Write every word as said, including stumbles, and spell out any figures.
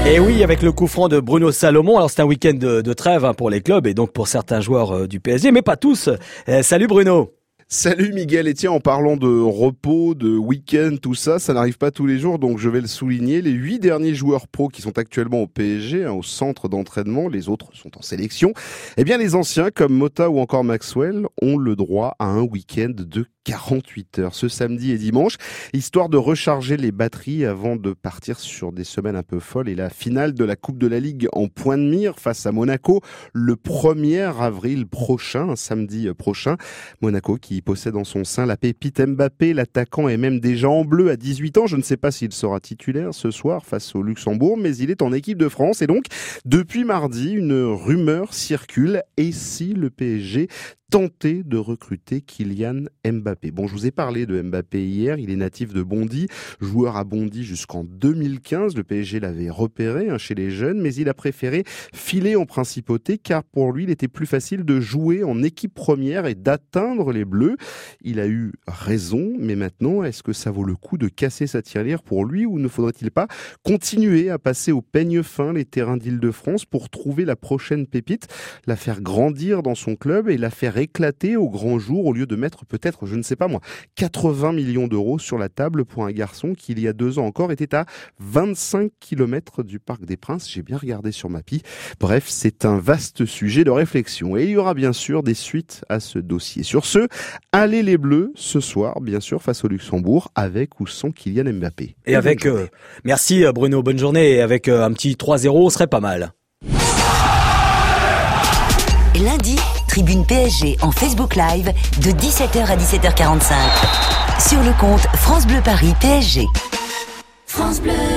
Et oui, avec le coup franc de Bruno Salomon. Alors c'est un week-end de, de trêve hein, pour les clubs et donc pour certains joueurs euh, du P S G, mais pas tous. Euh, salut Bruno. Salut Miguel, et tiens, en parlant de repos, de week-end, tout ça, ça n'arrive pas tous les jours, donc je vais le souligner. Les huit derniers joueurs pros qui sont actuellement au P S G, hein, au centre d'entraînement, les autres sont en sélection, eh bien les anciens, comme Mota ou encore Maxwell, ont le droit à un week-end de quarante-huit heures, ce samedi et dimanche, histoire de recharger les batteries avant de partir sur des semaines un peu folles. Et la finale de la Coupe de la Ligue en point de mire face à Monaco le premier avril prochain, samedi prochain. Monaco qui possède en son sein la pépite Mbappé, l'attaquant est même déjà en bleu à dix-huit ans. Je ne sais pas s'il sera titulaire ce soir face au Luxembourg, mais il est en équipe de France. Et donc, depuis mardi, une rumeur circule. Et si le P S G tenter de recruter Kylian Mbappé? Bon, je vous ai parlé de Mbappé hier, il est natif de Bondy, joueur à Bondy jusqu'en deux mille quinze, le P S G l'avait repéré hein, chez les jeunes, mais il a préféré filer en principauté car pour lui, il était plus facile de jouer en équipe première et d'atteindre les Bleus. Il a eu raison, mais maintenant, est-ce que ça vaut le coup de casser sa tirelire pour lui ou ne faudrait-il pas continuer à passer au peigne fin les terrains d'Île-de-France pour trouver la prochaine pépite, la faire grandir dans son club et la faire éclater au grand jour au lieu de mettre peut-être, je ne sais pas moi, quatre-vingts millions d'euros sur la table pour un garçon qui il y a deux ans encore était à vingt-cinq kilomètres du Parc des Princes. J'ai bien regardé sur Mappy. Bref, c'est un vaste sujet de réflexion et il y aura bien sûr des suites à ce dossier. Sur ce, allez les Bleus ce soir, bien sûr, face au Luxembourg, avec ou sans Kylian Mbappé. Et avec, euh, merci Bruno, bonne journée, et avec euh, un petit trois zéro, on serait pas mal. Lundi, Tribune P S G en Facebook Live de dix-sept heures à dix-sept heures quarante-cinq. Sur le compte France Bleu Paris P S G. France Bleu.